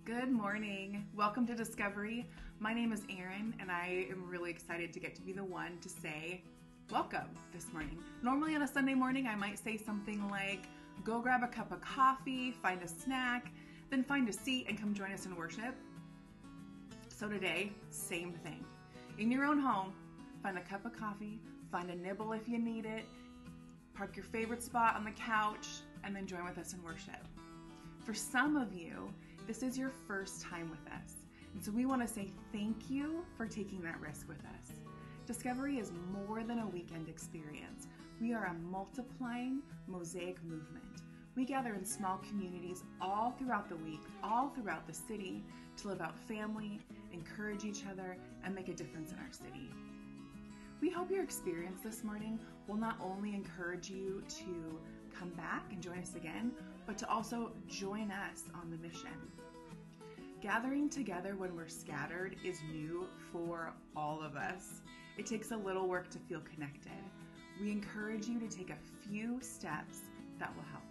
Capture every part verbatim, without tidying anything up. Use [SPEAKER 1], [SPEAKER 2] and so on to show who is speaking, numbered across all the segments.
[SPEAKER 1] Good morning. Welcome to Discovery. My name is Erin, and I am really excited to get to be the one to say welcome this morning. Normally on a Sunday morning, I might say something like, go grab a cup of coffee, find a snack, then find a seat and come join us in worship. So today, same thing. In your own home, find a cup of coffee, find a nibble if you need it, park your favorite spot on the couch, and then join with us in worship. For some of you, this is your first time with us, and so we want to say thank you for taking that risk with us. Discovery is more than a weekend experience. We are a multiplying mosaic movement. We gather in small communities all throughout the week, all throughout the city, to live out family, encourage each other, and make a difference in our city. We hope your experience this morning will not only encourage you to come back and join us again, but to also join us on the mission. Gathering together when we're scattered is new for all of us. It takes a little work to feel connected. We encourage you to take a few steps that will help.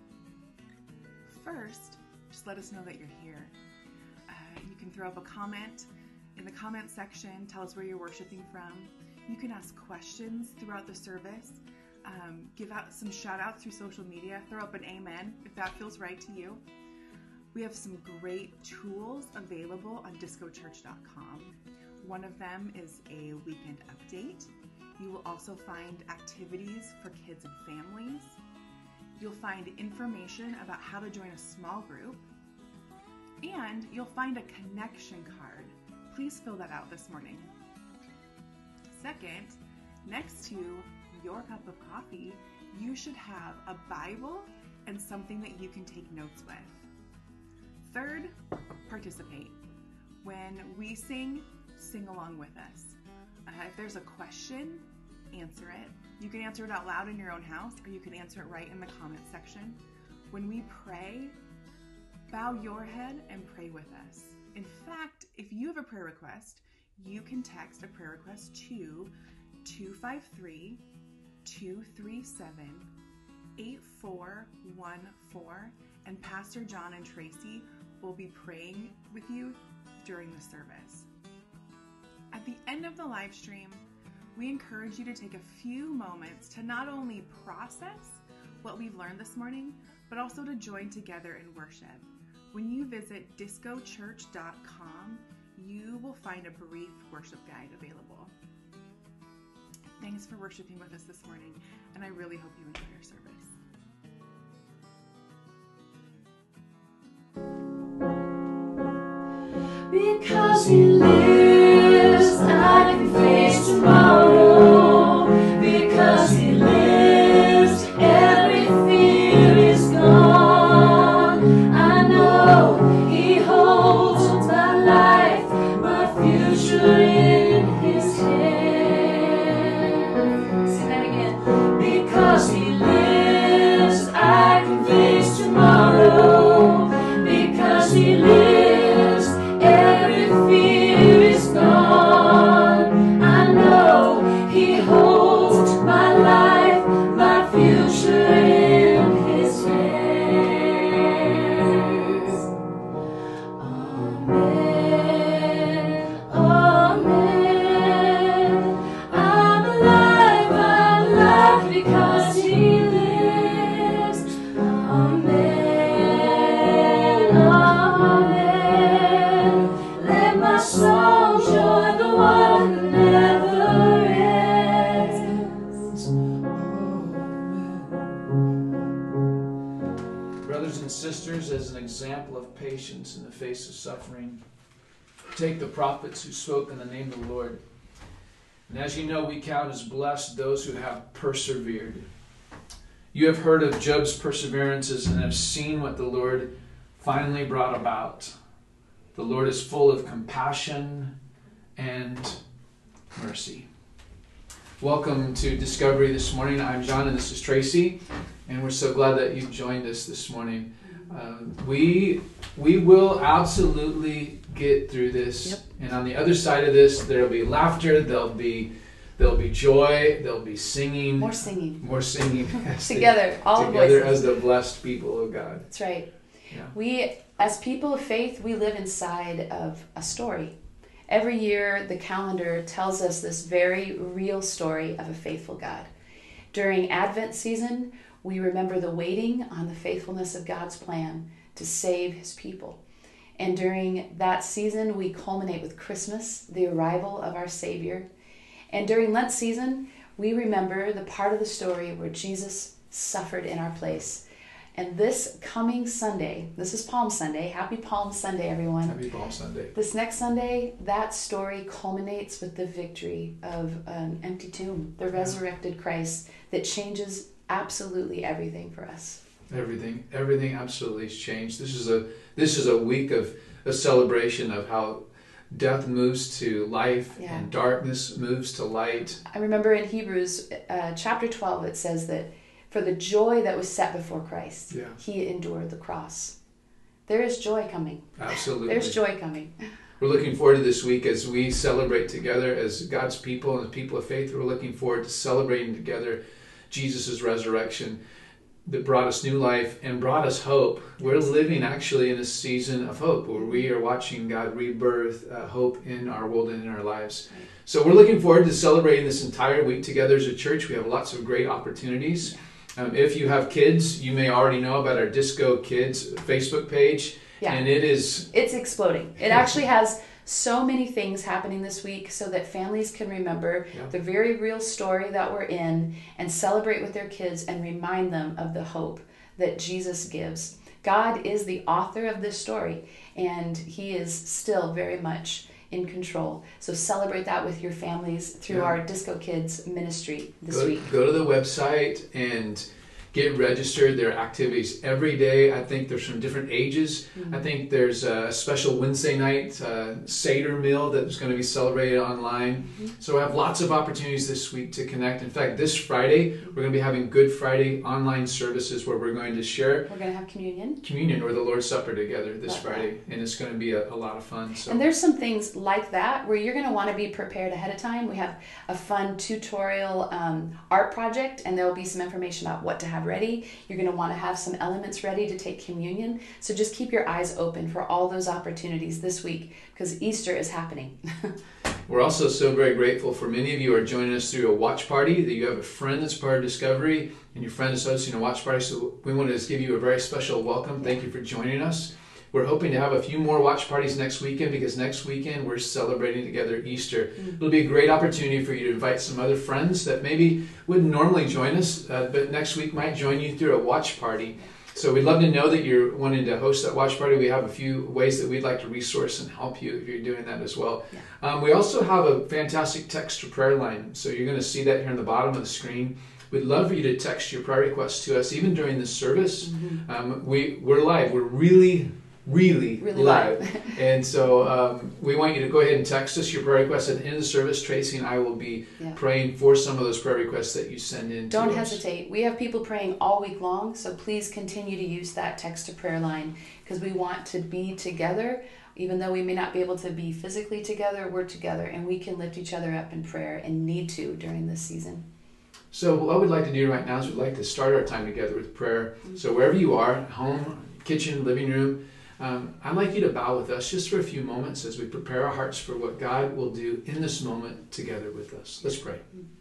[SPEAKER 1] First, just let us know that you're here. Uh, you can throw up a comment in the comment section, tell us where you're worshiping from. You can ask questions throughout the service. Um, give out some shout outs through social media, throw up an amen if that feels right to you. We have some great tools available on disco church dot com. One of them is a weekend update. You will also find activities for kids and families. You'll find information about how to join a small group. And you'll find a connection card. Please fill that out this morning. Second, next to your cup of coffee, you should have a Bible and something that you can take notes with. Third, participate. When we sing, sing along with us. Uh, if there's a question, answer it. You can answer it out loud in your own house, or you can answer it right in the comment section. When we pray, bow your head and pray with us. In fact, if you have a prayer request, you can text a prayer request to two five three, two three seven, eight four one four, and Pastor John and Tracy will be praying with you during the service. At the end of the live stream, we encourage you to take a few moments to not only process what we've learned this morning, but also to join together in worship. When you visit disco church dot com, you will find a brief worship guide available. Thanks for worshiping with us this morning, and I really hope you enjoy your service.
[SPEAKER 2] Because He lives, I can face tomorrow. Because He lives, every fear is gone. I know He holds my life, my future in His hand. Say that again. Because He lives, I can face tomorrow. Because He lives, every fear is gone. I know He holds my life, my future in His hands. Amen, amen. I'm alive, I'm alive because He lives. Amen, amen. Let my soul join the one who never ends.
[SPEAKER 3] Brothers and sisters, as an example of patience in the face of suffering, take the prophets who spoke in the name of the Lord. And as you know, we count as blessed those who have persevered. You have heard of Job's perseverances and have seen what the Lord finally brought about. The Lord is full of compassion and mercy. Welcome to Discovery this morning. I'm John and this is Tracy, and we're so glad that you've joined us this morning. Uh, we we will absolutely get through this,
[SPEAKER 1] Yep.
[SPEAKER 3] and on the other side of this, there'll be laughter, there'll be there'll be joy, there'll be singing,
[SPEAKER 4] More singing.
[SPEAKER 3] more singing as
[SPEAKER 4] Together,
[SPEAKER 3] the,
[SPEAKER 4] all
[SPEAKER 3] together
[SPEAKER 4] voices.
[SPEAKER 3] as the blessed people of God.
[SPEAKER 4] That's right.
[SPEAKER 3] Yeah.
[SPEAKER 4] We, as people of faith, we live inside of a story. Every year, the calendar tells us this very real story of a faithful God. During Advent season, we remember the waiting on the faithfulness of God's plan to save his people. And during that season, we culminate with Christmas, the arrival of our Savior. And during Lent season, we remember the part of the story where Jesus suffered in our place. And this coming Sunday, this is Palm Sunday. Happy Palm Sunday, everyone.
[SPEAKER 3] Happy Palm Sunday.
[SPEAKER 4] This next Sunday, that story culminates with the victory of an empty tomb, the resurrected Christ that changes absolutely everything for us.
[SPEAKER 3] Everything, everything absolutely has changed. This is a this is a week of a celebration of how death moves to life
[SPEAKER 4] Yeah.
[SPEAKER 3] and darkness moves to light.
[SPEAKER 4] I remember in Hebrews uh, chapter twelve, it says that for the joy that was set before Christ,
[SPEAKER 3] Yeah.
[SPEAKER 4] he endured the cross. There is joy coming.
[SPEAKER 3] Absolutely.
[SPEAKER 4] There's joy coming.
[SPEAKER 3] We're looking forward to this week as we celebrate together as God's people and the people of faith. We're looking forward to celebrating together Jesus' resurrection that brought us new life and brought us hope. We're living actually in a season of hope where we are watching God rebirth uh, hope in our world and in our lives.
[SPEAKER 4] Right.
[SPEAKER 3] So we're looking forward to celebrating this entire week together as a church. We have lots of great opportunities. Um, if you have kids, you may already know about our Disco Kids Facebook page.
[SPEAKER 4] Yeah.
[SPEAKER 3] And it is...
[SPEAKER 4] It's exploding. It actually has so many things happening this week so that families can remember
[SPEAKER 3] Yeah.
[SPEAKER 4] the very real story that we're in and celebrate with their kids and remind them of the hope that Jesus gives. God is the author of this story, and he is still very much in control. So celebrate that with your families through
[SPEAKER 3] Yeah.
[SPEAKER 4] our Disco Kids ministry this
[SPEAKER 3] Go,
[SPEAKER 4] week.
[SPEAKER 3] go to the website and get registered. There are activities every day. I think there's from different ages.
[SPEAKER 4] Mm-hmm.
[SPEAKER 3] I think there's a special Wednesday night uh, Seder meal that's going to be celebrated online.
[SPEAKER 4] Mm-hmm.
[SPEAKER 3] So we have lots of opportunities this week to connect. In fact, this Friday, we're going to be having Good Friday online services where we're going to share
[SPEAKER 4] We're going to have communion.
[SPEAKER 3] communion or the Lord's Supper together this
[SPEAKER 4] Love that.
[SPEAKER 3] Friday. And it's going to be a, a lot of fun. So
[SPEAKER 4] And there's some things like that where you're going to want to be prepared ahead of time. We have a fun tutorial um, art project, and there will be some information about what to have ready. You're going to want to have some elements ready to take communion. So just keep your eyes open for all those opportunities this week because Easter is happening.
[SPEAKER 3] We're also so very grateful for many of you who are joining us through a watch party, that you have a friend that's part of Discovery and your friend is hosting a watch party. So we want to just give you a very special welcome. Thank you for joining us. We're hoping to have a few more watch parties next weekend because next weekend we're celebrating together Easter. Mm-hmm. It'll be a great opportunity for you to invite some other friends that maybe wouldn't normally join us, uh, but next week might join you through a watch party. So we'd love to know that you're wanting to host that watch party. We have a few ways that we'd like to resource and help you if you're doing that as well.
[SPEAKER 4] Yeah.
[SPEAKER 3] Um, we also have a fantastic text to prayer line. So you're going to see that here on the bottom of the screen. We'd love for you to text your prayer requests to us, even during this service. Mm-hmm. Um, we, we're live. We're really... really,
[SPEAKER 4] Really
[SPEAKER 3] live.
[SPEAKER 4] live.
[SPEAKER 3] And so um, we want you to go ahead and text us your prayer requests at the end of the service. Tracy and I will be
[SPEAKER 4] Yeah.
[SPEAKER 3] praying for some of those prayer requests that you send in
[SPEAKER 4] Don't
[SPEAKER 3] to us.
[SPEAKER 4] hesitate. We have people praying all week long, so please continue to use that text to prayer line because we want to be together. Even though we may not be able to be physically together, we're together and we can lift each other up in prayer and need to during this season.
[SPEAKER 3] So what we'd like to do right now is we'd like to start our time together with prayer. Mm-hmm. So wherever you are, home, kitchen, living room, Um, I'd like you to bow with us just for a few moments as we prepare our hearts for what God will do in this moment together with us. Let's pray.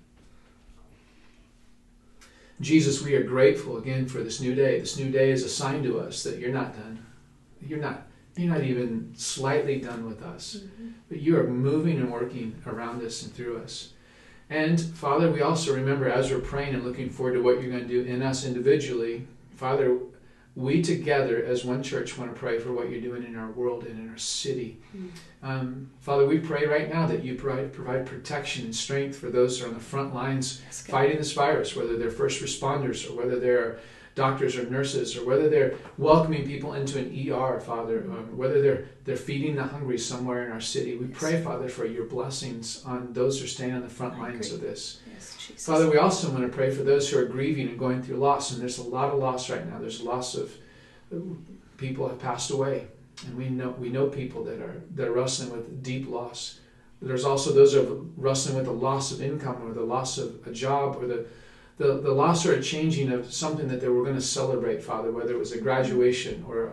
[SPEAKER 3] Jesus, we are grateful again for this new day. This new day is a sign to us that you're not done. You're not, you're not even slightly done with us. Mm-hmm. But you are moving and working around us and through us. And Father, we also remember as we're praying and looking forward to what you're going to do in us individually, Father, we together as one church want to pray for what you're doing in our world and in our city. Mm. Um, Father, we pray right now that you provide, provide protection and strength for those who are on the front lines fighting this virus, whether they're first responders or whether they're doctors or nurses or whether they're welcoming people into an E R, Father, mm. um, whether they're they're feeding the hungry somewhere in our city. We yes. pray, Father, for your blessings on those who are staying on the front I lines agree. Of this. Yes, Father, we also want to pray for those who are grieving and going through loss, and there's a lot of loss right now. There's loss of people have passed away, and we know we know people that are that are wrestling with deep loss. There's also those who are wrestling with the loss of income or the loss of a job or the the, the loss or a changing of something that they were going to celebrate, Father, whether it was a graduation or a,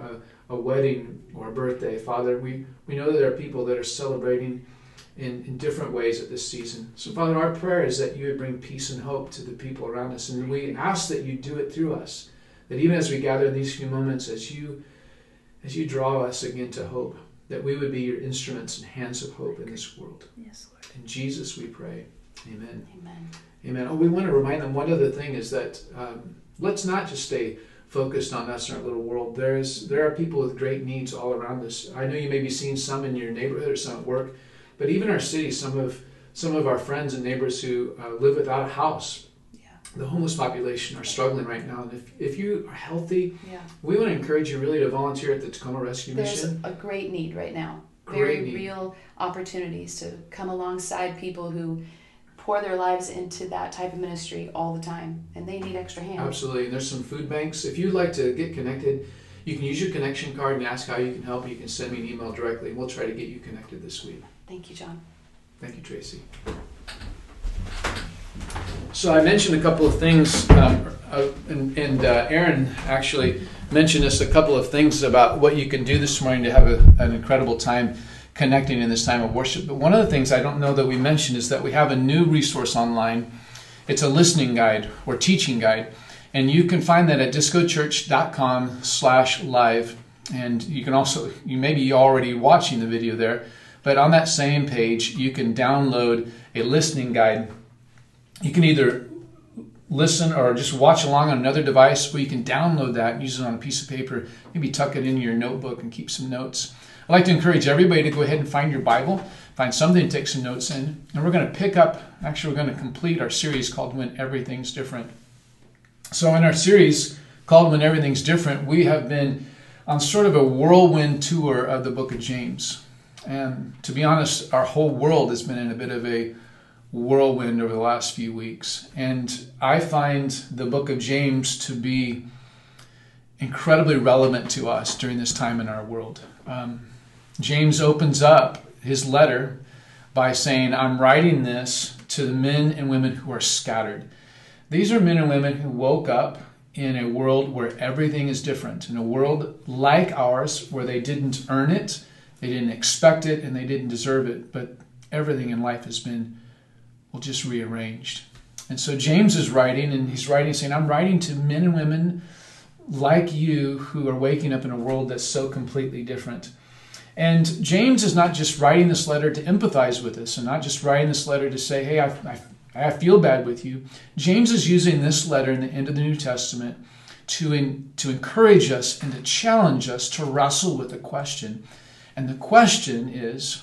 [SPEAKER 3] a wedding or a birthday. Father, we, we know that there are people that are celebrating in, in different ways at this season. So, Father, our prayer is that you would bring peace and hope to the people around us. And we ask that you do it through us. That even as we gather in these few moments, as you, as you draw us again to hope, that we would be your instruments and hands of hope in this world.
[SPEAKER 4] Yes, Lord.
[SPEAKER 3] In Jesus we pray. Amen.
[SPEAKER 4] Amen.
[SPEAKER 3] Amen. Oh, we want to remind them one other thing is that um, let's not just stay focused on us in our little world. There's there are people with great needs all around us. I know you may be seeing some in your neighborhood or some at work, but even our city, some of some of our friends and neighbors who uh, live without a house.
[SPEAKER 4] Yeah.
[SPEAKER 3] The homeless population are struggling right now. And if, if you are healthy,
[SPEAKER 4] Yeah.
[SPEAKER 3] we want to encourage you really to volunteer at the Tacoma Rescue
[SPEAKER 4] There's
[SPEAKER 3] Mission.
[SPEAKER 4] a great need right now.
[SPEAKER 3] Great
[SPEAKER 4] Very
[SPEAKER 3] need.
[SPEAKER 4] real opportunities to come alongside people who pour their lives into that type of ministry all the time, and they need extra hands.
[SPEAKER 3] Absolutely. And there's some food banks. If you'd like to get connected, you can use your connection card and ask how you can help. You can send me an email directly, and we'll try to get you connected this week.
[SPEAKER 4] Thank you, John.
[SPEAKER 3] Thank you, Tracy. So I mentioned a couple of things, um, uh, and, and uh, Aaron actually mentioned us a couple of things about what you can do this morning to have a, an incredible time connecting in this time of worship. But one of the things I don't know that we mentioned is that we have a new resource online. It's a listening guide or teaching guide. And you can find that at discochurch.com slash live. And you can also, you may be already watching the video there, but on that same page, you can download a listening guide. You can either listen or just watch along on another device, or you can download that and use it on a piece of paper, maybe tuck it in your notebook and keep some notes. I'd like to encourage everybody to go ahead and find your Bible, find something to take some notes in, and we're going to pick up, actually we're going to complete our series called When Everything's Different. So in our series called When Everything's Different, we have been on sort of a whirlwind tour of the book of James. And to be honest, our whole world has been in a bit of a whirlwind over the last few weeks. And I find the book of James to be incredibly relevant to us during this time in our world. Um, James opens up his letter by saying, I'm writing this to the men and women who are scattered. These are men and women who woke up in a world where everything is different, in a world like ours where they didn't earn it, they didn't expect it, and they didn't deserve it, but everything in life has been, well, just rearranged. And so James is writing, and he's writing saying, I'm writing to men and women like you who are waking up in a world that's so completely different. And James is not just writing this letter to empathize with us and not just writing this letter to say, hey, I, I, I feel bad with you. James is using this letter in the end of the New Testament to, in, to encourage us and to challenge us to wrestle with a question. And the question is,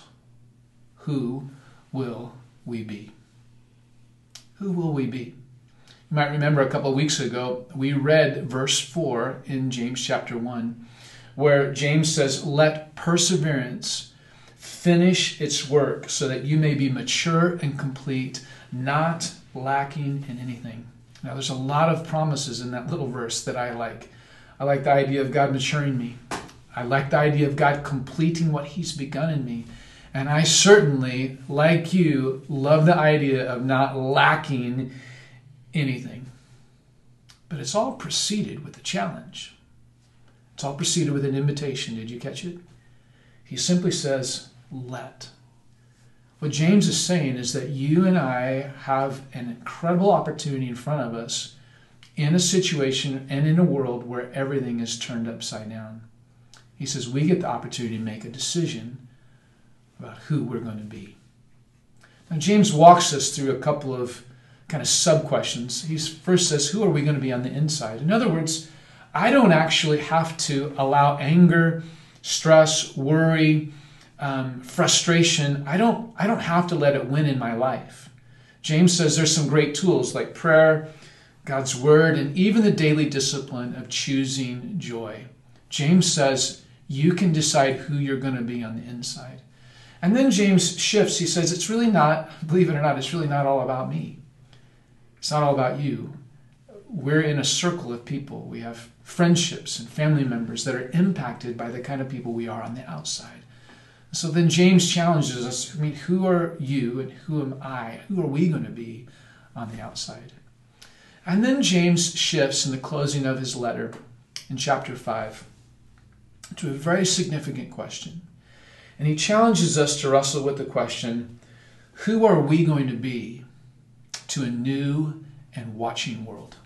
[SPEAKER 3] who will we be? Who will we be? You might remember a couple of weeks ago, we read verse four in James chapter one, where James says, let perseverance finish its work so that you may be mature and complete, not lacking in anything. Now, there's a lot of promises in that little verse that I like. I like the idea of God maturing me. I like the idea of God completing what he's begun in me. And I certainly, like you, love the idea of not lacking anything. But it's all preceded with a challenge. It's all preceded with an invitation. Did you catch it? He simply says, let. What James is saying is that you and I have an incredible opportunity in front of us in a situation and in a world where everything is turned upside down. He says we get the opportunity to make a decision about who we're going to be. Now, James walks us through a couple of kind of sub-questions. He first says, who are we going to be on the inside? In other words, I don't actually have to allow anger, stress, worry, um, frustration. I don't, I don't have to let it win in my life. James says there's some great tools like prayer, God's word, and even the daily discipline of choosing joy. James says you can decide who you're going to be on the inside. And then James shifts. He says, it's really not, believe it or not, it's really not all about me. It's not all about you. We're in a circle of people. We have friendships and family members that are impacted by the kind of people we are on the outside. So then James challenges us, I mean, who are you and who am I? Who are we going to be on the outside? And then James shifts in the closing of his letter in chapter five. to a very significant question. And he challenges us to wrestle with the question, who are we going to be to a new and watching world?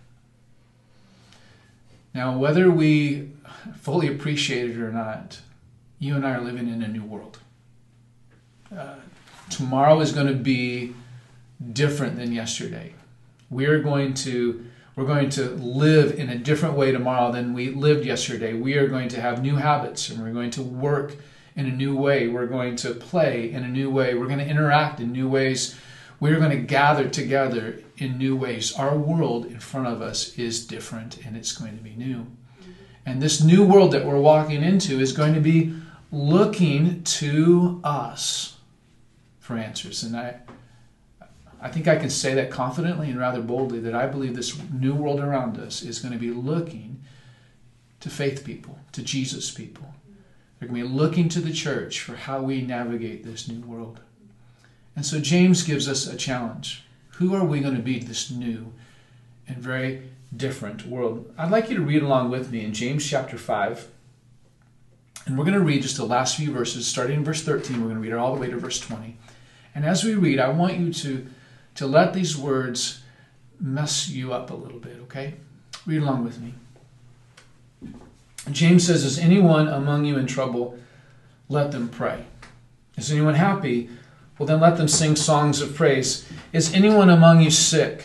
[SPEAKER 3] Now, whether we fully appreciate it or not, you and I are living in a new world. Uh, tomorrow is going to be different than yesterday. We are going to we're going to live in a different way tomorrow than we lived yesterday. We are going to have new habits, and we're going to work in a new way. We're going to play in a new way. We're going to interact in new ways. We're going to gather together in new ways. Our world in front of us is different, and it's going to be new. And this new world that we're walking into is going to be looking to us for answers. And I I think I can say that confidently and rather boldly, that I believe this new world around us is going to be looking to faith people, to Jesus people. They're going to be looking to the church for how we navigate this new world. And so James gives us a challenge. Who are we going to be to this new and very different world? I'd like you to read along with me in James chapter five. And we're going to read just the last few verses, starting in verse thirteen. We're going to read it all the way to verse twenty. And as we read, I want you to, to let these words mess you up a little bit, okay? Read along with me. James says, is anyone among you in trouble? Let them pray. Is anyone happy? Well, then let them sing songs of praise. Is anyone among you sick?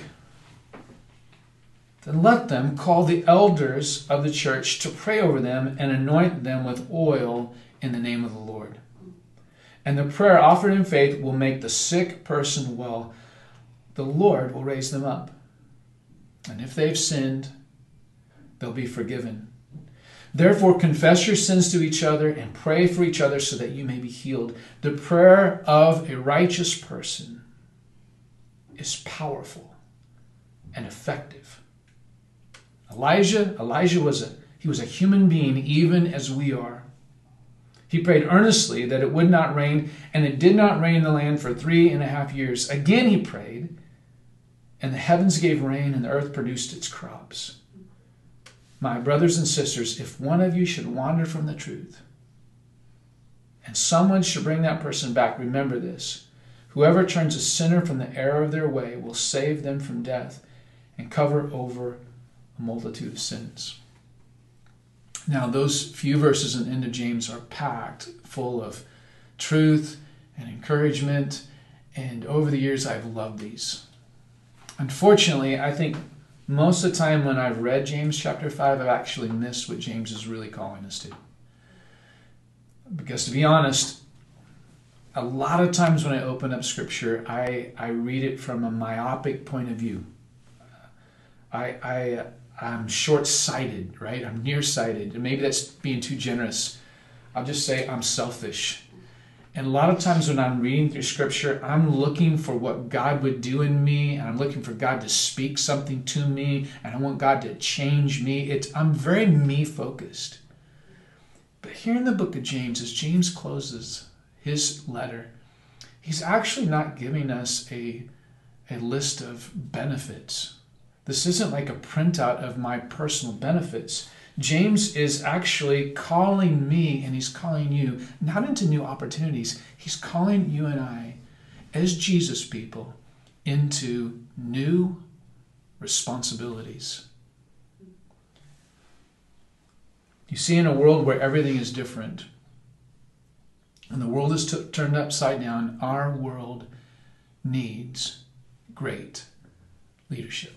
[SPEAKER 3] Then let them call the elders of the church to pray over them and anoint them with oil in the name of the Lord. And the prayer offered in faith will make the sick person well. The Lord will raise them up. And if they've sinned, they'll be forgiven. Therefore, confess your sins to each other and pray for each other so that you may be healed. The prayer of a righteous person is powerful and effective. Elijah, Elijah was a, he was a human being even as we are. He prayed earnestly that it would not rain, and it did not rain in the land for three and a half years. Again he prayed, and the heavens gave rain, and the earth produced its crops. My brothers and sisters, if one of you should wander from the truth, and someone should bring that person back, remember this. Whoever turns a sinner from the error of their way will save them from death and cover over a multitude of sins. Now, those few verses in the end of James are packed full of truth and encouragement, and over the years I've loved these. Unfortunately, I think most of the time when I've read James chapter five, I've actually missed what James is really calling us to. Because to be honest, a lot of times when I open up Scripture, I, I read it from a myopic point of view. I, I, I'm short-sighted, right? I'm nearsighted. And maybe that's being too generous. I'll just say I'm selfish. And a lot of times when I'm reading through Scripture, I'm looking for what God would do in me, and I'm looking for God to speak something to me, and I want God to change me. It's, I'm very me-focused. But here in the book of James, as James closes his letter, he's actually not giving us a, a list of benefits. This isn't like a printout of my personal benefits. James is actually calling me, and he's calling you, not into new opportunities. He's calling you and I, as Jesus people, into new responsibilities. You see, in a world where everything is different, and the world is t- turned upside down, our world needs great leadership.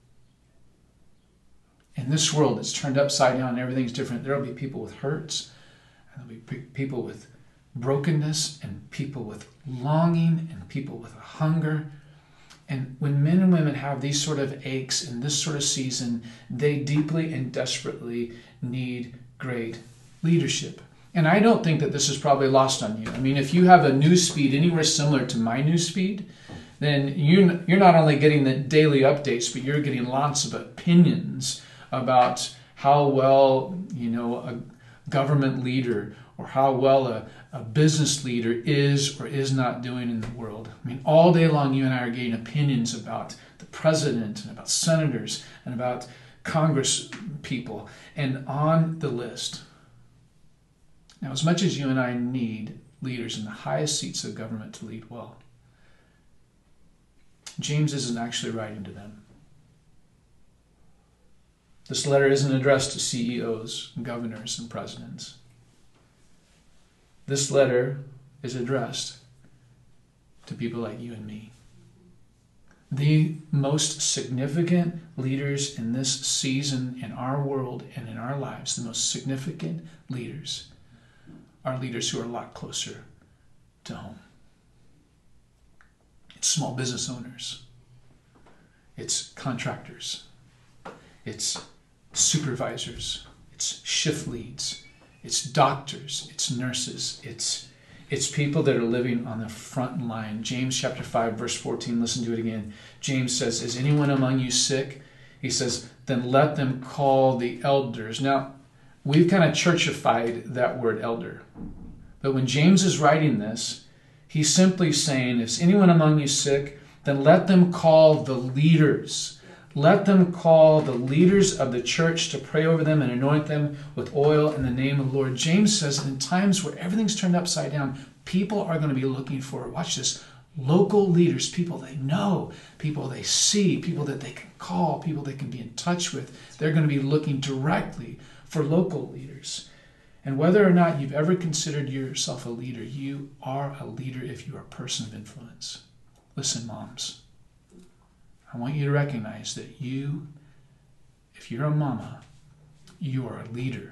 [SPEAKER 3] In this world that's turned upside down and everything's different, there will be people with hurts, and there'll be people with brokenness, and people with longing, and people with a hunger. And when men and women have these sort of aches in this sort of season, they deeply and desperately need great leadership. And I don't think that this is probably lost on you. I mean, if you have a news feed anywhere similar to my news feed, then you, you're not only getting the daily updates, but you're getting lots of opinions about how well, you know, a government leader or how well a, a business leader is or is not doing in the world. I mean, all day long you and I are getting opinions about the president and about senators and about Congress people and on the list. Now, as much as you and I need leaders in the highest seats of government to lead well, James isn't actually writing to them. This letter isn't addressed to C E Os, governors, and presidents. This letter is addressed to people like you and me. The most significant leaders in this season in our world and in our lives, the most significant leaders, are leaders who are a lot closer to home. It's small business owners. It's contractors. It's supervisors. It's shift leads. It's doctors. It's nurses. It's It's people that are living on the front line. James chapter five, verse fourteen, listen to it again. James says, is anyone among you sick? He says, then let them call the elders. Now, we've kind of churchified that word elder. But when James is writing this, he's simply saying, is anyone among you sick? Then let them call the leaders. Let them call the leaders of the church to pray over them and anoint them with oil in the name of the Lord. James says in times where everything's turned upside down, people are going to be looking for, watch this, local leaders, people they know, people they see, people that they can call, people they can be in touch with. They're going to be looking directly for local leaders. And whether or not you've ever considered yourself a leader, you are a leader if you are a person of influence. Listen, moms. I want you to recognize that you, if you're a mama, you are a leader.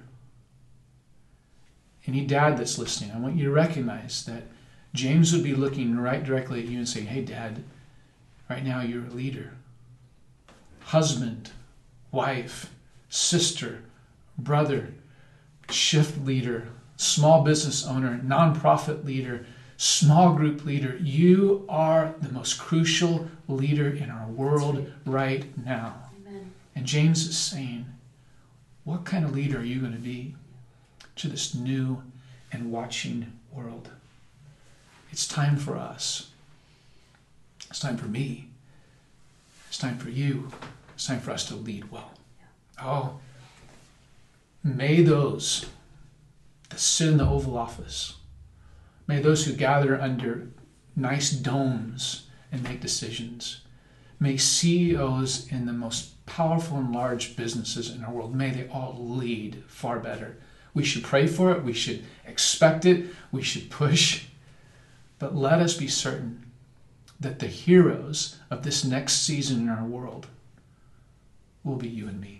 [SPEAKER 3] Any dad that's listening, I want you to recognize that James would be looking right directly at you and saying, hey, Dad, right now you're a leader. Husband, wife, sister, brother, shift leader, small business owner, nonprofit leader, small group leader. You are the most crucial leader in our world right now.
[SPEAKER 4] Amen.
[SPEAKER 3] And James is saying, what kind of leader are you going to be to this new and watching world? It's time for us. It's time for me. It's time for you. It's time for us to lead well. Oh, may those that sit in the Oval Office, may those who gather under nice domes and make decisions, may C E Os in the most powerful and large businesses in our world, may they all lead far better. We should pray for it. We should expect it. We should push. But let us be certain that the heroes of this next season in our world will be you and me.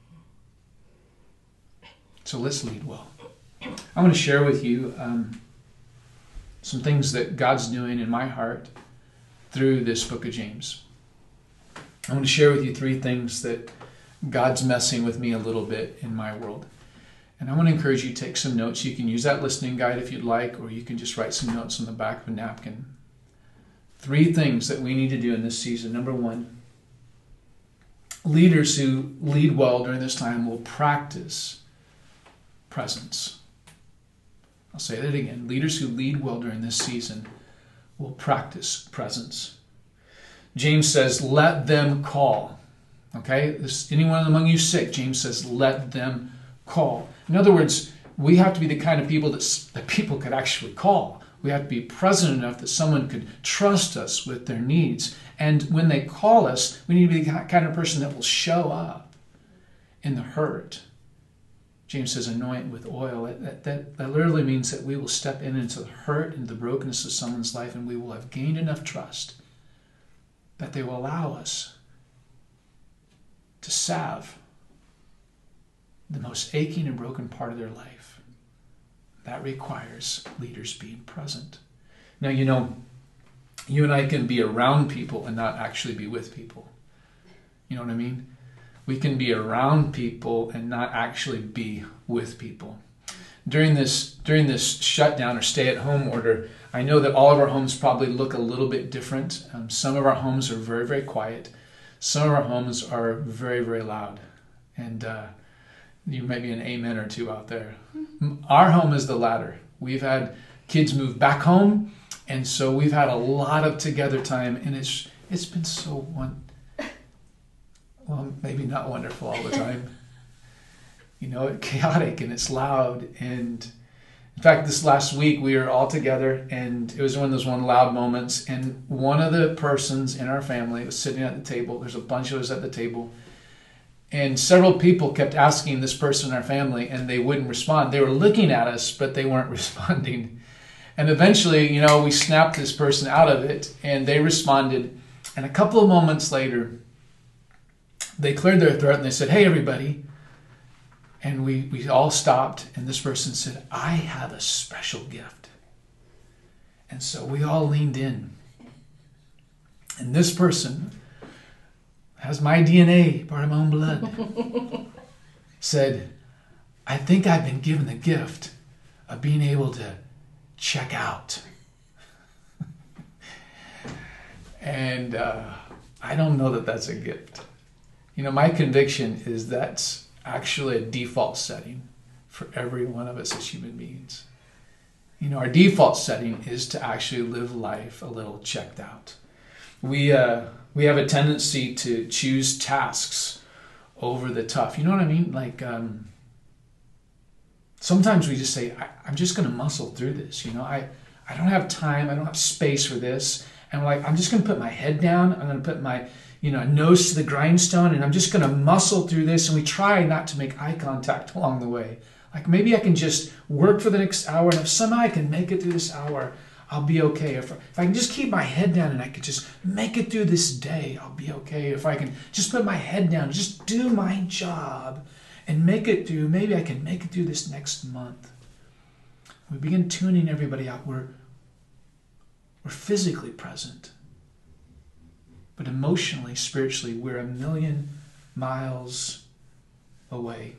[SPEAKER 3] So let's lead well. I want to share with you um, some things that God's doing in my heart through this book of James. I want to share with you three things that God's messing with me a little bit in my world. And I want to encourage you to take some notes. You can use that listening guide if you'd like, or you can just write some notes on the back of a napkin. Three things that we need to do in this season. Number one, leaders who lead well during this time will practice presence. I'll say that again. Leaders who lead well during this season will practice presence. James says, let them call. Okay? Is anyone among you sick? James says, let them call. In other words, we have to be the kind of people that, that people could actually call. We have to be present enough that someone could trust us with their needs. And when they call us, we need to be the kind of person that will show up in the hurt. James says, anoint with oil. That, that, that literally means that we will step in into the hurt and the brokenness of someone's life, and we will have gained enough trust that they will allow us to salve the most aching and broken part of their life. That requires leaders being present. Now, you know, you and I can be around people and not actually be with people. You know what I mean? We can be around people and not actually be with people. During this during this shutdown or stay-at-home order, I know that all of our homes probably look a little bit different. Um, some of our homes are very, very quiet. Some of our homes are very, very loud. And uh, you might be an amen or two out there. Our home is the latter. We've had kids move back home, and so we've had a lot of together time, and it's it's been so one. Well, maybe not wonderful all the time. You know, it's chaotic and it's loud, and In fact, this last week we were all together, and it was one of those one loud moments, and one of the persons in our family was sitting at the table. There's a bunch of us at the table, and several people kept asking this person in our family, and they wouldn't respond. They were looking at us, but they weren't responding. And eventually, you know, we snapped this person out of it, and they responded. And a couple of moments later, they cleared their throat, and they said, "Hey, everybody." And we, we all stopped, and this person said, "I have a special gift." And so we all leaned in. And this person has my D N A, part of my own blood, said, "I think I've been given the gift of being able to check out." And uh, I don't know that that's a gift. You know, my conviction is that's actually a default setting for every one of us as human beings. You know, our default setting is to actually live life a little checked out. We uh, we have a tendency to choose tasks over the tough. You know what I mean? Like um, sometimes we just say, I, I'm just going to muscle through this. You know, I, I don't have time. I don't have space for this. And we're like, I'm just going to put my head down. I'm going to put my you know, nose to the grindstone, and I'm just going to muscle through this. And we try not to make eye contact along the way. Like maybe I can just work for the next hour, and if somehow I can make it through this hour, I'll be okay. If, if I can just keep my head down and I can just make it through this day, I'll be okay. If I can just put my head down, just do my job and make it through, maybe I can make it through this next month. We begin tuning everybody out. We're, we're physically present. But emotionally, spiritually, we're a million miles away.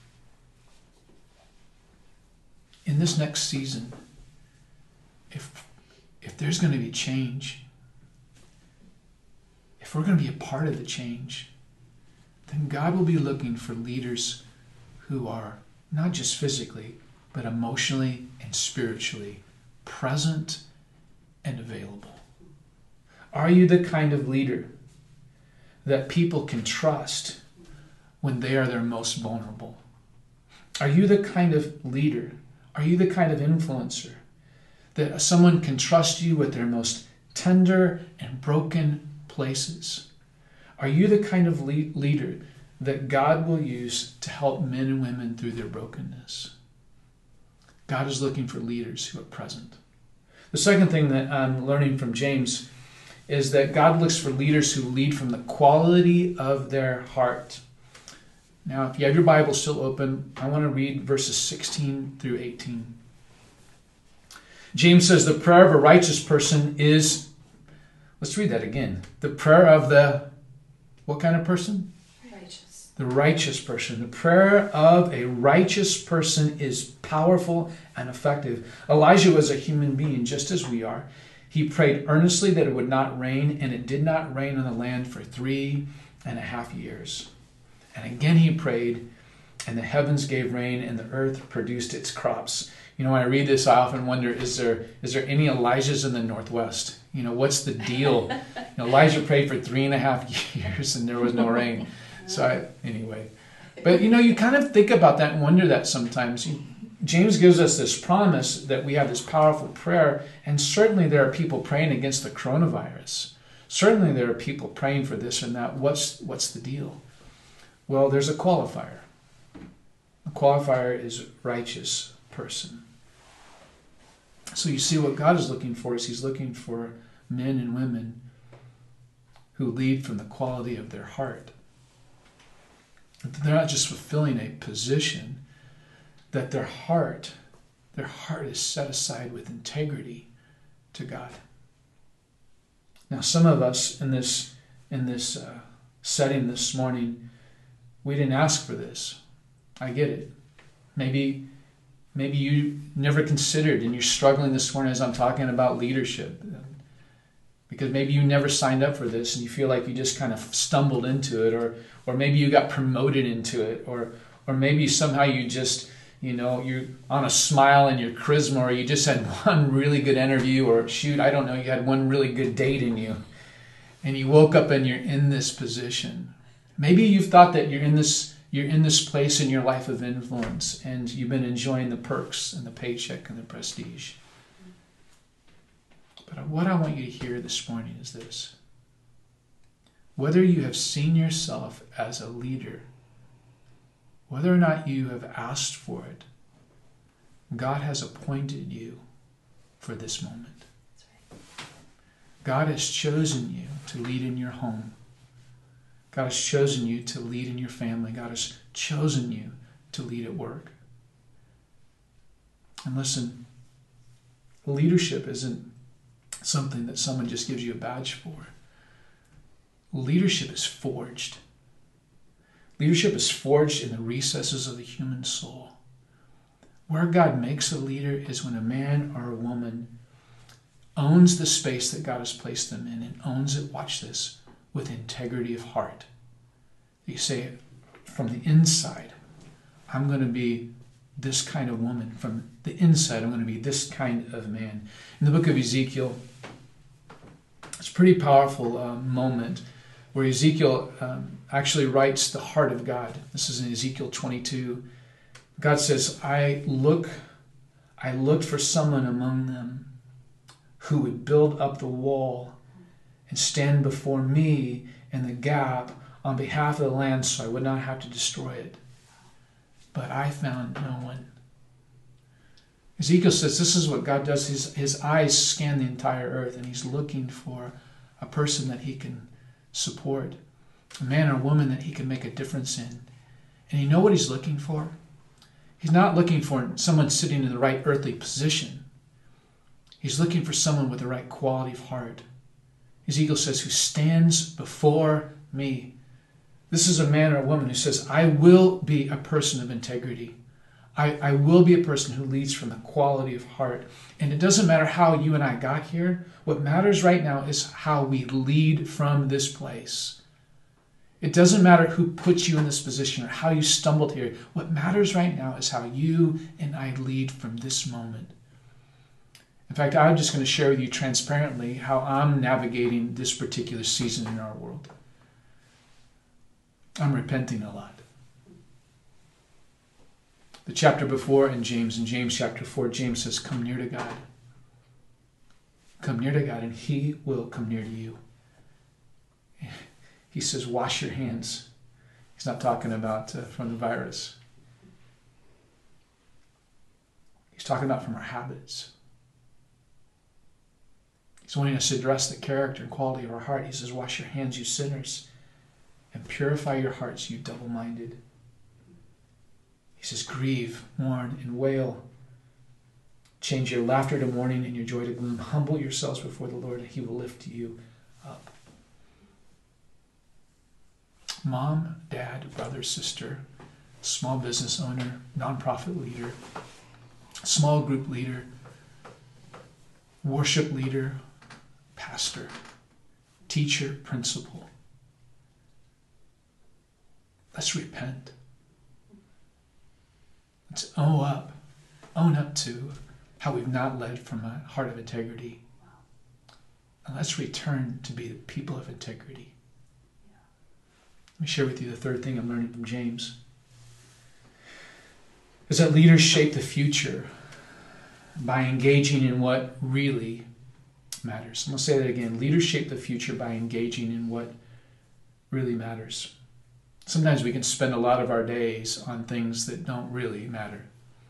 [SPEAKER 3] In this next season, if, if there's going to be change, if we're going to be a part of the change, then God will be looking for leaders who are not just physically, but emotionally and spiritually present and available. Are you the kind of leader that people can trust when they are their most vulnerable? Are you the kind of leader, are you the kind of influencer that someone can trust you with their most tender and broken places? Are you the kind of lead- leader that God will use to help men and women through their brokenness? God is looking for leaders who are present. The second thing that I'm learning from James is that God looks for leaders who lead from the quality of their heart. Now, if you have your Bible still open, I want to read verses sixteen through eighteen. James says the prayer of a righteous person is, let's read that again. The prayer of the, what kind of person?
[SPEAKER 4] Righteous.
[SPEAKER 3] The righteous person. The prayer of a righteous person is powerful and effective. Elijah was a human being just as we are. He prayed earnestly that it would not rain, and it did not rain on the land for three and a half years. And again he prayed, and the heavens gave rain, and the earth produced its crops. You know, when I read this, I often wonder, is there is there any Elijahs in the Northwest? You know, what's the deal? You know, Elijah prayed for three and a half years, and there was no rain. So I, anyway. But, you know, you kind of think about that and wonder that sometimes. James gives us this promise that we have this powerful prayer, and certainly there are people praying against the coronavirus. Certainly there are people praying for this and that. What's, what's the deal? Well, there's a qualifier. The qualifier is righteous person. So you see what God is looking for is he's looking for men and women who lead from the quality of their heart. They're not just fulfilling a position, that their heart, their heart is set aside with integrity to God. Now, some of us in this in this uh, setting this morning, we didn't ask for this. I get it. Maybe, maybe you never considered, and you're struggling this morning as I'm talking about leadership, because maybe you never signed up for this, and you feel like you just kind of stumbled into it, or or maybe you got promoted into it, or or maybe somehow you just, you know, you're on a smile and your charisma, or you just had one really good interview, or shoot, I don't know, you had one really good date in you, and you woke up and you're in this position. Maybe you've thought that you're in this you're in this place in your life of influence and you've been enjoying the perks and the paycheck and the prestige. But what I want you to hear this morning is this. Whether you have seen yourself as a leader, whether or not you have asked for it, God has appointed you for this moment. God has chosen you to lead in your home. God has chosen you to lead in your family. God has chosen you to lead at work. And listen, leadership isn't something that someone just gives you a badge for. Leadership is forged. Leadership is forged in the recesses of the human soul. Where God makes a leader is when a man or a woman owns the space that God has placed them in and owns it, watch this, with integrity of heart. You say from the inside, I'm going to be this kind of woman. From the inside, I'm going to be this kind of man. In the book of Ezekiel, it's a pretty powerful uh, moment where Ezekiel um, actually writes the heart of God. This is in Ezekiel twenty-two. God says, I look, I looked for someone among them who would build up the wall and stand before me in the gap on behalf of the land so I would not have to destroy it. But I found no one. Ezekiel says this is what God does. His, his eyes scan the entire earth and he's looking for a person that he can support, a man or woman that he can make a difference in. And you know what he's looking for? He's not looking for someone sitting in the right earthly position. He's looking for someone with the right quality of heart. Ezekiel says, who stands before me. This is a man or a woman who says, I will be a person of integrity. I, I will be a person who leads from the quality of heart. And it doesn't matter how you and I got here. What matters right now is how we lead from this place. It doesn't matter who put you in this position or how you stumbled here. What matters right now is how you and I lead from this moment. In fact, I'm just going to share with you transparently how I'm navigating this particular season in our world. I'm repenting a lot. The chapter before in James, in James chapter four, James says, come near to God. Come near to God and he will come near to you. He says, wash your hands. He's not talking about uh, from the virus. He's talking about from our habits. He's wanting us to address the character and quality of our heart. He says, wash your hands, you sinners, and purify your hearts, you double-minded. He says, grieve, mourn, and wail. Change your laughter to mourning and your joy to gloom. Humble yourselves before the Lord, and he will lift you up. Mom, dad, brother, sister, small business owner, nonprofit leader, small group leader, worship leader, pastor, teacher, principal. Let's repent. Let's own up, own up to how we've not led from a heart of integrity. And let's return to be the people of integrity. Let me share with you the third thing I'm learning from James. Is that leaders shape the future by engaging in what really matters. I'm going to say that again. Leaders shape the future by engaging in what really matters. Sometimes we can spend a lot of our days on things that don't really matter.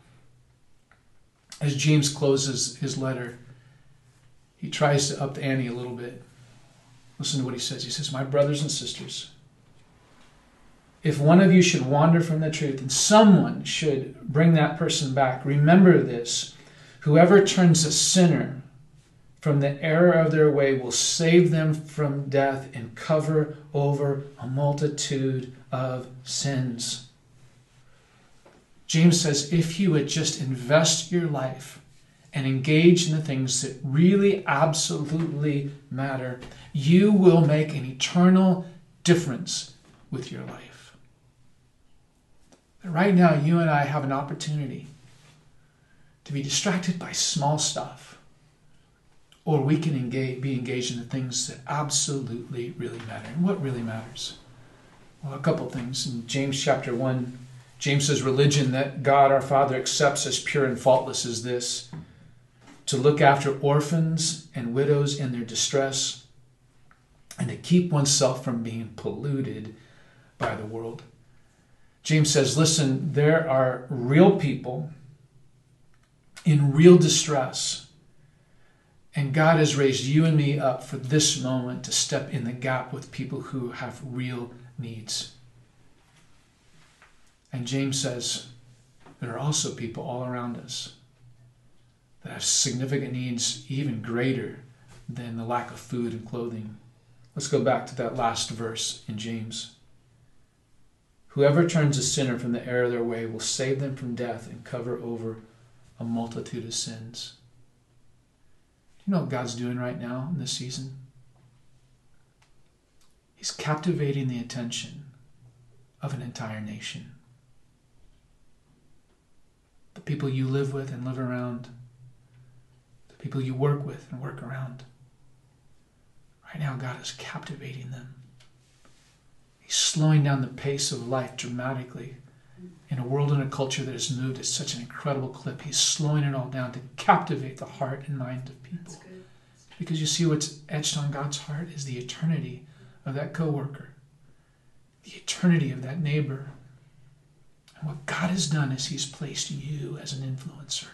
[SPEAKER 3] As James closes his letter, he tries to up the ante a little bit. Listen to what he says. He says, my brothers and sisters, if one of you should wander from the truth and someone should bring that person back, remember this. Whoever turns a sinner from the error of their way will save them from death and cover over a multitude of sins. James says, if you would just invest your life and engage in the things that really absolutely matter, you will make an eternal difference with your life. Right now, you and I have an opportunity to be distracted by small stuff, or we can engage, be engaged in the things that absolutely really matter. And what really matters? Well, a couple things. In James chapter one, James says, religion that God our Father accepts as pure and faultless is this: to look after orphans and widows in their distress, and to keep oneself from being polluted by the world. James says, listen, there are real people in real distress, and God has raised you and me up for this moment to step in the gap with people who have real needs. And James says, there are also people all around us that have significant needs even greater than the lack of food and clothing. Let's go back to that last verse in James. Whoever turns a sinner from the error of their way will save them from death and cover over a multitude of sins. Do you know what God's doing right now in this season? He's captivating the attention of an entire nation. The people you live with and live around. The people you work with and work around. Right now, God is captivating them. He's slowing down the pace of life dramatically. In a world and a culture that has moved at such an incredible clip, he's slowing it all down to captivate the heart and mind of people. Because you see, what's etched on God's heart is the eternity of that coworker, the eternity of that neighbor. And what God has done is he's placed you as an influencer.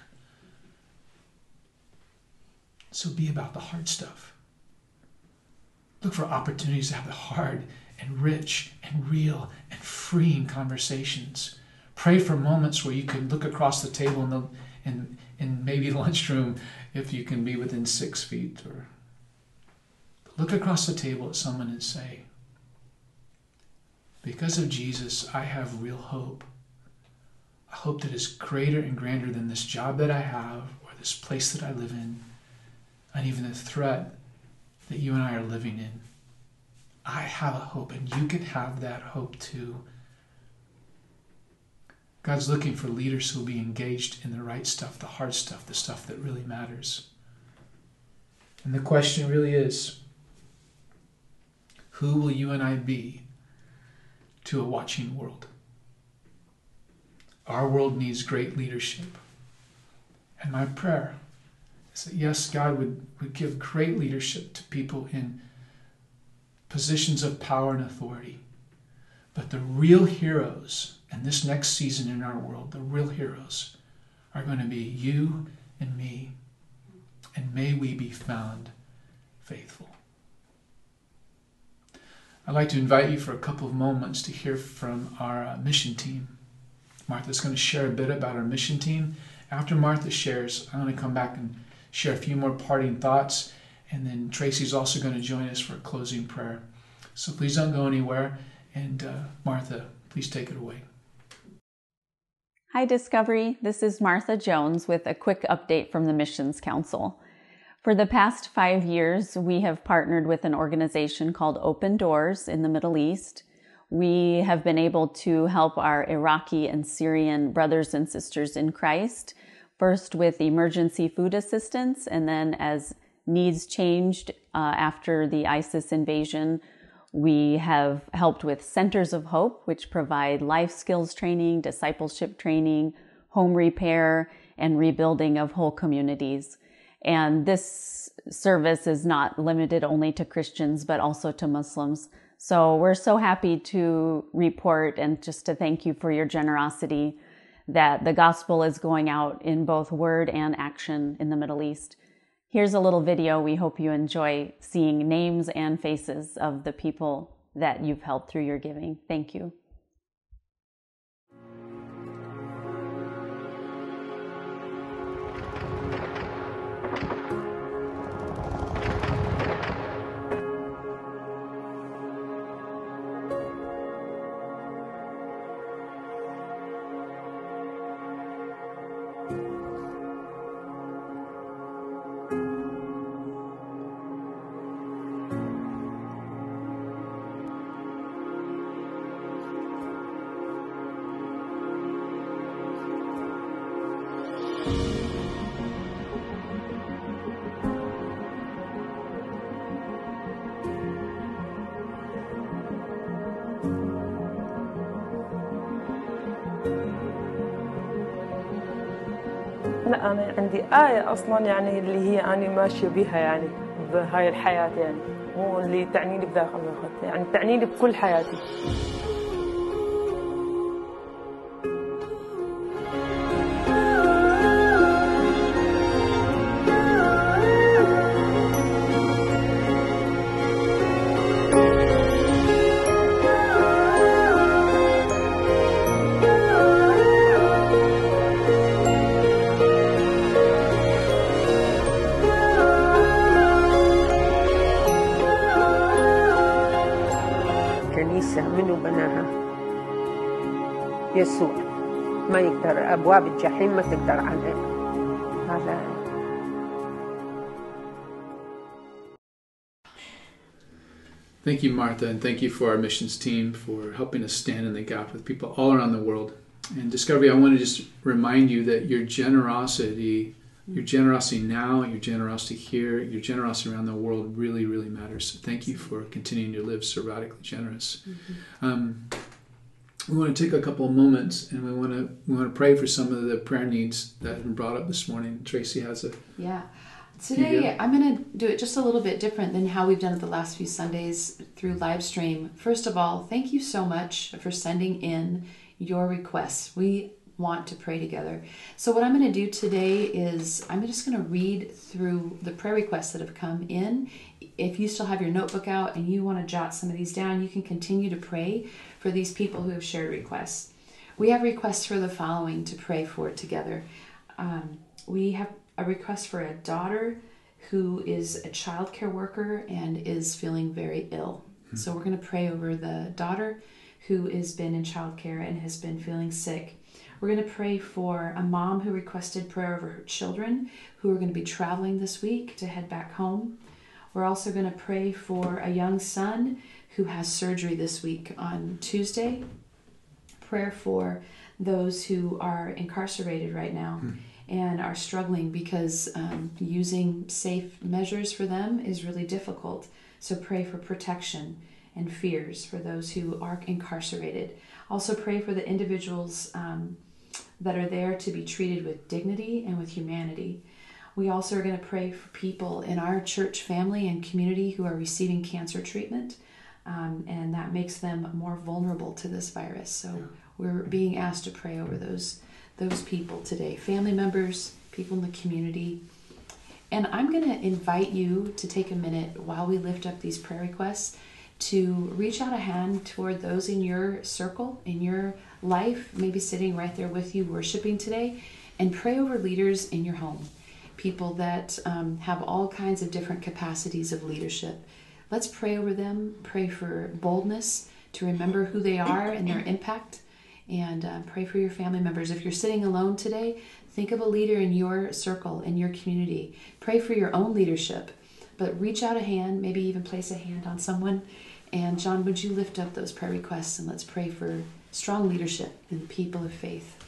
[SPEAKER 3] So be about the hard stuff. Look for opportunities to have the hard and rich and real and freeing conversations. Pray for moments where you can look across the table in the in, in maybe lunchroom if you can be within six feet. Or look across the table at someone and say, because of Jesus, I have real hope. A hope that is greater and grander than this job that I have or this place that I live in, and even the threat that you and I are living in. I have a hope, and you can have that hope too. God's looking for leaders who will be engaged in the right stuff, the hard stuff, the stuff that really matters. And the question really is, who will you and I be to a watching world? Our world needs great leadership. And my prayer is that, yes, God would, would give great leadership to people in positions of power and authority. But the real heroes in this next season in our world, the real heroes, are going to be you and me. And may we be found faithful. I'd like to invite you for a couple of moments to hear from our uh, mission team. Martha's going to share a bit about our mission team. After Martha shares, I'm going to come back and share a few more parting thoughts. And then Tracy's also going to join us for a closing prayer. So please don't go anywhere. And uh, Martha, please take it away.
[SPEAKER 5] Hi, Discovery. This is Martha Jones with a quick update from the Missions Council. For the past five years, we have partnered with an organization called Open Doors in the Middle East. We have been able to help our Iraqi and Syrian brothers and sisters in Christ, first with emergency food assistance, and then as needs changed uh, after the ISIS invasion, we have helped with Centers of Hope, which provide life skills training, discipleship training, home repair, and rebuilding of whole communities. And this service is not limited only to Christians, but also to Muslims. So we're so happy to report and just to thank you for your generosity that the gospel is going out in both word and action in the Middle East. Here's a little video. We hope you enjoy seeing names and faces of the people that you've helped through your giving. Thank you.
[SPEAKER 6] لا أنا عندي آية أصلا يعني اللي هي أنا ماشية بها يعني بهاي الحياة يعني واللي تعنيني بداخل الخط يعني تعنيني بكل حياتي.
[SPEAKER 7] كنيسة منو بناها؟ يسوع. ما يقدر أبواب الجحيم ما تقدر عليه. هذا
[SPEAKER 3] Thank you, Martha, and thank you for our missions team for helping us stand in the gap with people all around the world. And Discovery, I want to just remind you that your generosity, your generosity now, your generosity here, your generosity around the world really, really matters. So thank you for continuing to live so radically generous. Mm-hmm. Um, we want to take a couple of moments, and we want to we want to pray for some of the prayer needs that have been brought up this morning. Tracy has a
[SPEAKER 4] yeah. Today, I'm going to do it just a little bit different than how we've done it the last few Sundays through live stream. First of all, thank you so much for sending in your requests. We want to pray together. So what I'm going to do today is I'm just going to read through the prayer requests that have come in. If you still have your notebook out and you want to jot some of these down, you can continue to pray for these people who have shared requests. We have requests for the following to pray for together. Um, we have a request for a daughter who is a child care worker and is feeling very ill. Mm-hmm. So we're going to pray over the daughter who has been in child care and has been feeling sick. We're going to pray for a mom who requested prayer over her children who are going to be traveling this week to head back home. We're also going to pray for a young son who has surgery this week on Tuesday. Prayer for those who are incarcerated right now. Mm-hmm. and are struggling because um, using safe measures for them is really difficult. So pray for protection and fears for those who are incarcerated. Also pray for the individuals um, that are there to be treated with dignity and with humanity. We also are going to pray for people in our church family and community who are receiving cancer treatment, um, and that makes them more vulnerable to this virus. So yeah. we're being asked to pray over those those people today, family members, people in the community. And I'm going to invite you to take a minute while we lift up these prayer requests to reach out a hand toward those in your circle, in your life, maybe sitting right there with you worshiping today, and pray over leaders in your home, people that um, have all kinds of different capacities of leadership. Let's pray over them, pray for boldness to remember who they are and their impact, and uh, pray for your family members. If you're sitting alone today, think of a leader in your circle, in your community. Pray for your own leadership, but reach out a hand, maybe even place a hand on someone. And John, would you lift up those prayer requests, and let's pray for strong leadership in people of faith.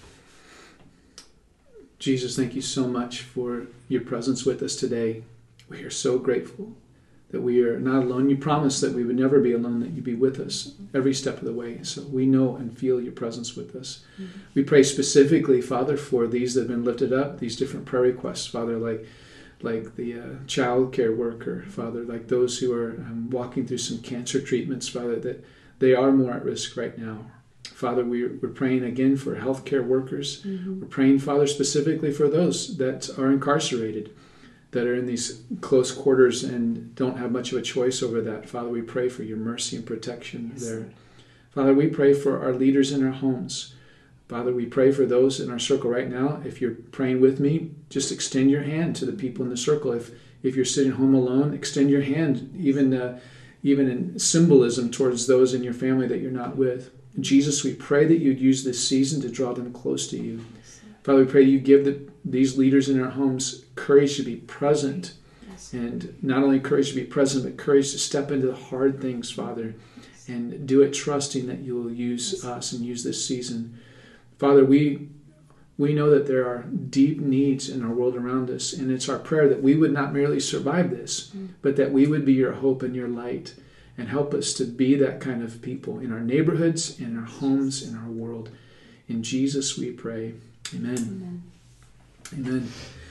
[SPEAKER 3] Jesus, thank you so much for your presence with us today. We are so grateful that we are not alone. You promised that we would never be alone, that you'd be with us every step of the way. So we know and feel your presence with us. Mm-hmm. We pray specifically, Father, for these that have been lifted up, these different prayer requests, Father, like like the uh, child care worker, Father, like those who are um, walking through some cancer treatments, Father, that they are more at risk right now. Father, we're, we're praying again for healthcare workers. Mm-hmm. We're praying, Father, specifically for those that are incarcerated, that are in these close quarters and don't have much of a choice over that. Father, we pray for your mercy and protection yes. there. Father, we pray for our leaders in our homes. Father, we pray for those in our circle right now. If you're praying with me, just extend your hand to the people in the circle. If if you're sitting home alone, extend your hand, even uh, even in symbolism towards those in your family that you're not with. Jesus, we pray that you'd use this season to draw them close to you. Father, we pray that you give the, these leaders in our homes courage to be present. Yes. And not only courage to be present, but courage to step into the hard things, Father, and do it trusting that you will use yes. us and use this season. Father, we we know that there are deep needs in our world around us, and it's our prayer that we would not merely survive this, mm. but that we would be your hope and your light, and help us to be that kind of people in our neighborhoods, in our homes, in our world. In Jesus we pray. Amen. Amen. Amen.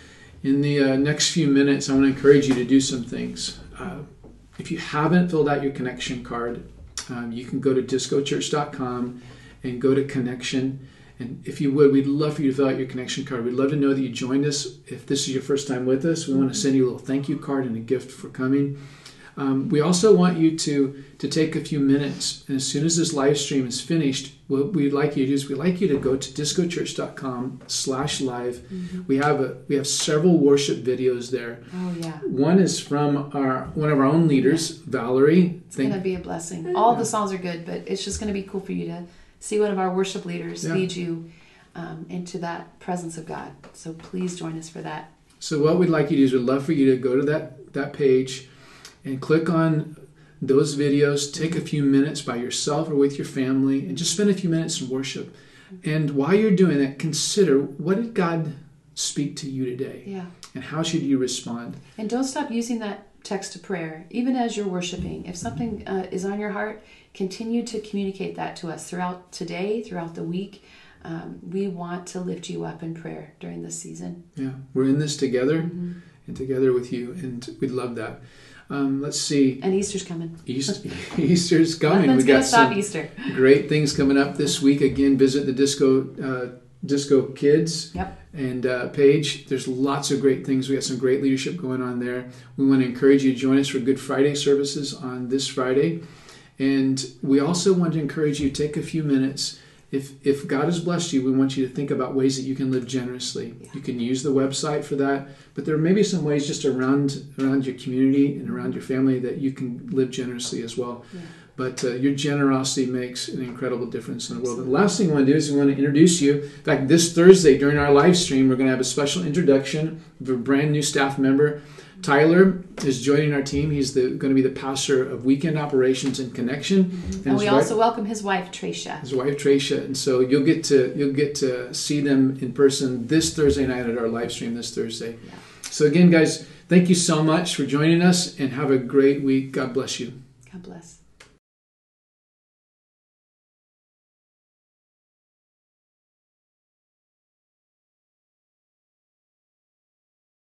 [SPEAKER 3] In the uh, next few minutes, I want to encourage you to do some things. Uh, if you haven't filled out your connection card, um, you can go to disco church dot com and go to connection. And if you would, we'd love for you to fill out your connection card. We'd love to know that you joined us. If this is your first time with us, we want to send you a little thank you card and a gift for coming. Um, we also want you to, to take a few minutes, and as soon as this live stream is finished, what we'd like you to do is we'd like you to go to disco church dot com slash live. Mm-hmm. We have a we have several worship videos there.
[SPEAKER 4] Oh yeah.
[SPEAKER 3] One is from our one of our own leaders, Valerie.
[SPEAKER 4] It's going to be a blessing. All the songs are good, but it's just going to be cool for you to see one of our worship leaders yeah. lead you um, into that presence of God. So please join us for that.
[SPEAKER 3] So what we'd like you to do is we'd love for you to go to that that page and click on those videos. Take a few minutes by yourself or with your family and just spend a few minutes in worship. And while you're doing that, consider, what did God speak to you today?
[SPEAKER 4] Yeah.
[SPEAKER 3] And how should you respond?
[SPEAKER 4] And don't stop using that text to prayer, even as you're worshiping. If something uh, is on your heart, continue to communicate that to us throughout today, throughout the week. Um, we want to lift you up in prayer during this season.
[SPEAKER 3] Yeah, we're in this together
[SPEAKER 4] mm-hmm.
[SPEAKER 3] and together with you, and we'd love that. Um, let's see.
[SPEAKER 4] And Easter's coming.
[SPEAKER 3] East, Easter's coming.
[SPEAKER 4] Nothing's
[SPEAKER 3] We got
[SPEAKER 4] gonna stop
[SPEAKER 3] some
[SPEAKER 4] Easter.
[SPEAKER 3] great things coming up this week. Again, visit the Disco uh, Disco Kids
[SPEAKER 4] yep.
[SPEAKER 3] and uh, page. There's lots of great things. We got some great leadership going on there. We want to encourage you to join us for Good Friday services on this Friday. And we also want to encourage you to take a few minutes. If if God has blessed you, we want you to think about ways that you can live generously. Yeah. You can use the website for that, but there may be some ways just around around your community and around your family that you can live generously as well. Yeah. But uh, your generosity makes an incredible difference in the world. And the last thing we want to do is we want to introduce you. In fact, this Thursday during our live stream, we're going to have a special introduction of a brand new staff member. Tyler is joining our team. He's the, going to be the pastor of weekend operations and connection.
[SPEAKER 4] Mm-hmm. And, and we also wife, welcome his wife, Tracia.
[SPEAKER 3] His wife, Tracia. And so you'll get to you'll get to see them in person this Thursday night at our live stream this Thursday. Yeah. So again, guys, thank you so much for joining us, and have a great week. God bless you.
[SPEAKER 4] God bless.